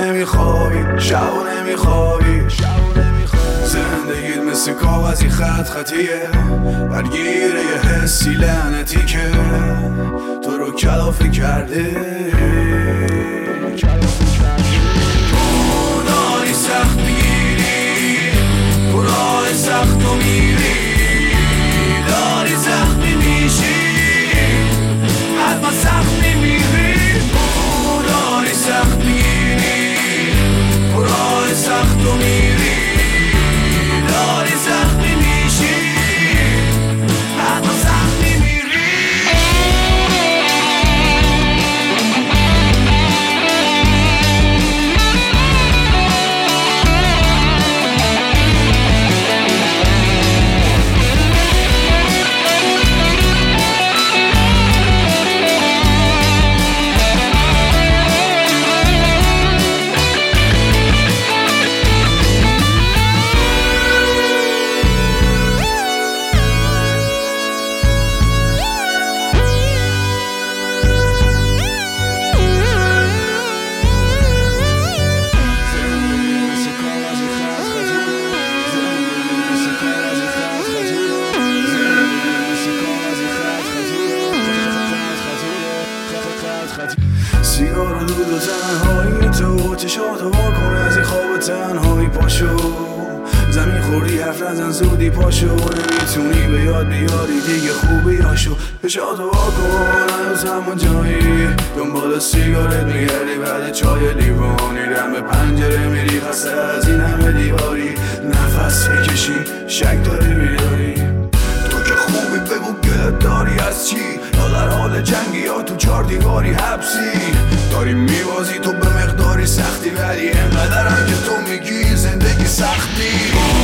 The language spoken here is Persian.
نمیخوابی شب نمیخوابی زندگیت مثل کاغذی خط خطیه برگیر یه حسی لعنتی که تو رو کلافه کرده تو داری سخت میگیری تو راه سخت و میری داری زخمی میشی حتما سخت میمیری تو داری سخت میگیری تو راه سخت و میری داری زخمی میشی حتما سخت میمیری سیگار و دود و تنهایی تو چشاتو واکن از این خواب تنهایی پاشو زمین خوری حرف نزن زودی پاشو نمیتونی به یاد بیاری دیگه خوبی هاشو چشاتو واکن هنوز همون جایی دنبال سیگارت میگردی بعد چای لیوانی دم پنجره میری خسته از این همه دیواری نفس میکشی شک داری میداری تو که خوبی بگو گلت داری از چی یا در حال جنگی یا تو 4 دیواری حبسی داری میوازی تو به مقداری سختی ولی اینقدرم که تو میگی زندگی سختی